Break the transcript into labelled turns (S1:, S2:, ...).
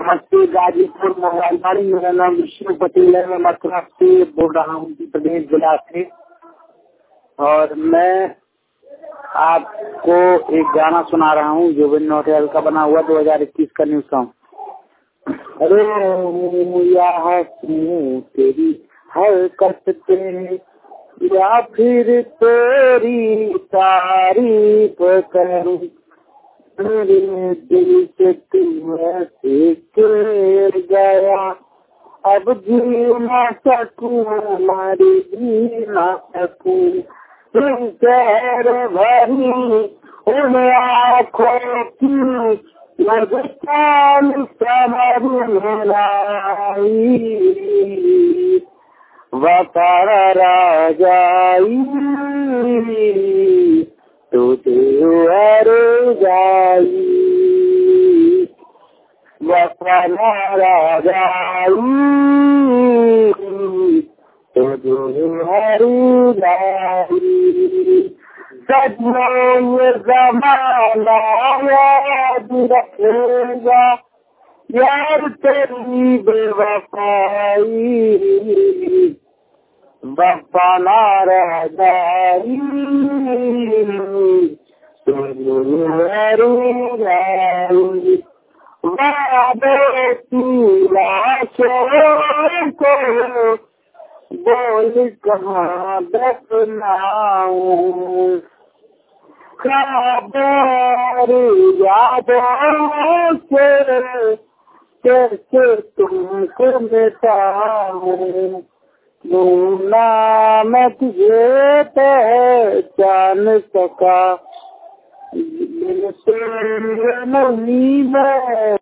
S1: नमस्ते, गाजीपुर मोबाइल। मेरा नाम विष्णु पटेल है। मैं मथुरा से बोल रहा हूँ, उत्तर प्रदेश जिला से। और मैं आपको एक गाना सुना रहा हूँ जो बिन होटल का बना हुआ 2021 का न्यू सॉन्ग। अरे या तेरी हरकत पे या फिर तेरी तारीफ करूं, मेरे दिल से तू ऐसे गिर गया, अब जी ना सकूं, मरी भी ना सकूं। तुम कहर भरी उन आँखों की मुस्कान समझ में आई, वफा रह जाई तुझे हर जाई, वफा रह जाई तुझे हर जाई। सजनों ये ज़माना याद रखेगा यार तेरी बेवफाई, वफा ना रह जाई तुझे हर जाई। वादे की लाशों को बोल कहाँ दफनाऊं, खबर यादों से कैसे तुमको मिटाऊं। ना मैं तुझे पहचान सका, दिल से नहीं मैं